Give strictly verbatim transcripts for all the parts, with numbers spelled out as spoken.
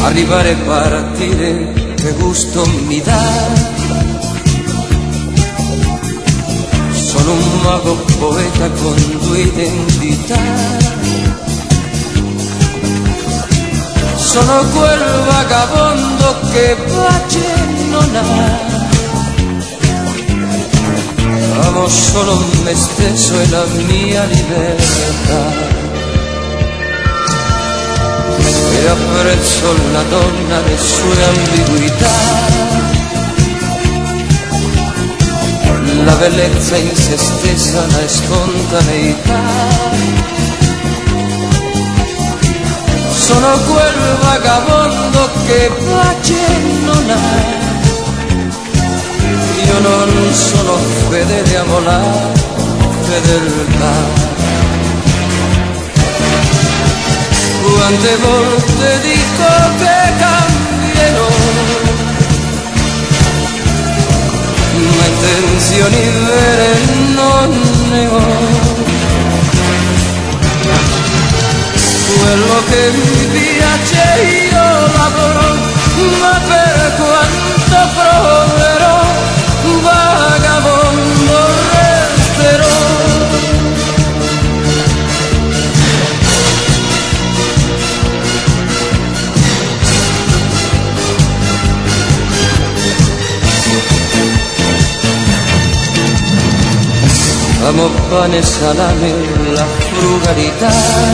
arrivare e partire, che gusto mi dà. Sono un mago poeta con due identità. Sono quel vagabondo che pace non ha. Amo solo me stesso e la mia libertà. E apprezzo la donna, le sue ambiguità. La bellezza in se stessa, la spontaneità. Sono quel vagabondo che pace non ha. Io non sono fedele, amo la fedeltà. Quante volte dico che cambierò, ma intenzioni vere non ne ho. Quello che mi piace io lavoro, ma per quanto proverò, vagabondo resterò. Amo pane e salame, la frugalità,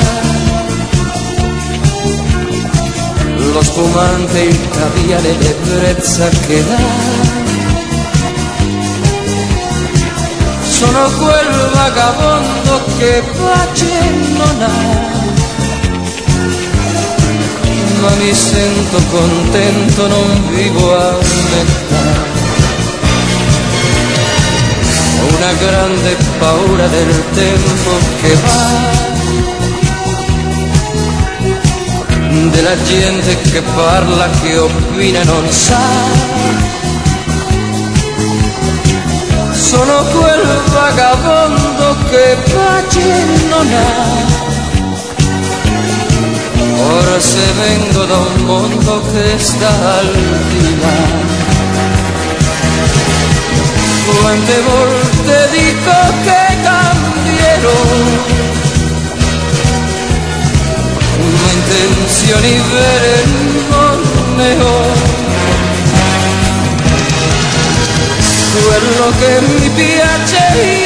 lo spumante, il caviale, l'ebbrezza che dà. Sono quel vagabondo che pace non ha, ma mi sento contento, non vivo a metà. Ho una grande paura del tempo che va, della gente che parla, che opina e non sa. Sono quel vagabondo che pace non ha. Ora se vengo da un mondo che sta al di là. Quante volte dico che cambierò, ma intenzioni vere non ne ho. Quello che mi piace